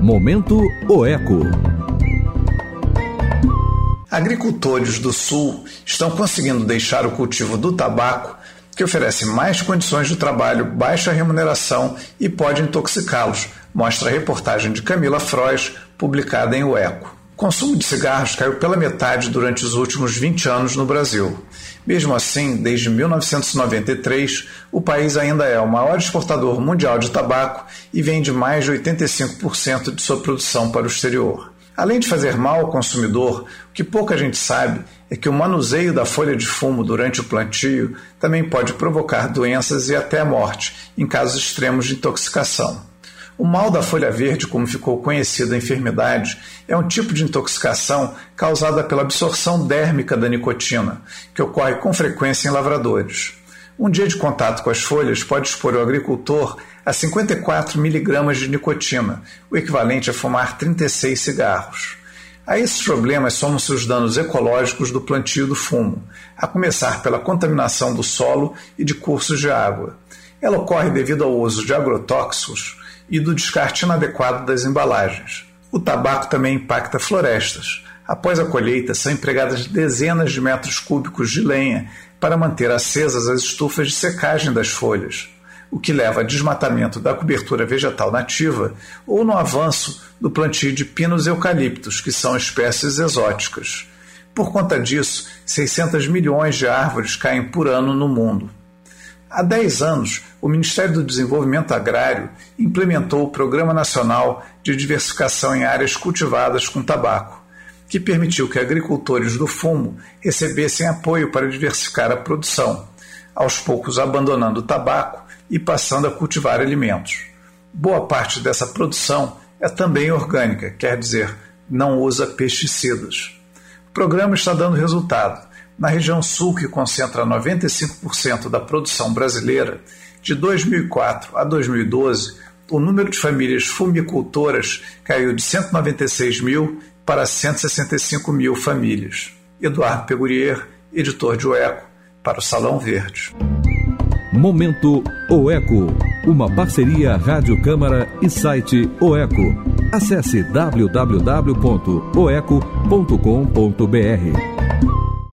Momento OECO. Agricultores do Sul estão conseguindo deixar o cultivo do tabaco, que oferece mais condições de trabalho, baixa remuneração e pode intoxicá-los, mostra a reportagem de Camila Frois, publicada em OECO. O consumo de cigarros caiu pela metade durante os últimos 20 anos no Brasil. Mesmo assim, desde 1993, o país ainda é o maior exportador mundial de tabaco e vende mais de 85% de sua produção para o exterior. Além de fazer mal ao consumidor, o que pouca gente sabe é que o manuseio da folha de fumo durante o plantio também pode provocar doenças e até a morte, em casos extremos de intoxicação. O mal da folha verde, como ficou conhecida a enfermidade, é um tipo de intoxicação causada pela absorção dérmica da nicotina, que ocorre com frequência em lavradores. Um dia de contato com as folhas pode expor o agricultor a 54 miligramas de nicotina, o equivalente a fumar 36 cigarros. A esses problemas somam-se os danos ecológicos do plantio do fumo, a começar pela contaminação do solo e de cursos de água. Ela ocorre devido ao uso de agrotóxicos e do descarte inadequado das embalagens. O tabaco também impacta florestas. Após a colheita, são empregadas dezenas de metros cúbicos de lenha para manter acesas as estufas de secagem das folhas, o que leva a desmatamento da cobertura vegetal nativa ou no avanço do plantio de pinos e eucaliptos, que são espécies exóticas. Por conta disso, 600 milhões de árvores caem por ano no mundo. Há 10 anos, o Ministério do Desenvolvimento Agrário implementou o Programa Nacional de Diversificação em Áreas Cultivadas com Tabaco, que permitiu que agricultores do fumo recebessem apoio para diversificar a produção, aos poucos abandonando o tabaco e passando a cultivar alimentos. Boa parte dessa produção é também orgânica, quer dizer, não usa pesticidas. O programa está dando resultado. Na região sul, que concentra 95% da produção brasileira, de 2004 a 2012, o número de famílias fumicultoras caiu de 196 mil para 165 mil famílias. Eduardo Pegurier, editor de OECO, para o Salão Verde. Momento OECO, uma parceria Rádio Câmara e site OECO. Acesse www.oeco.com.br.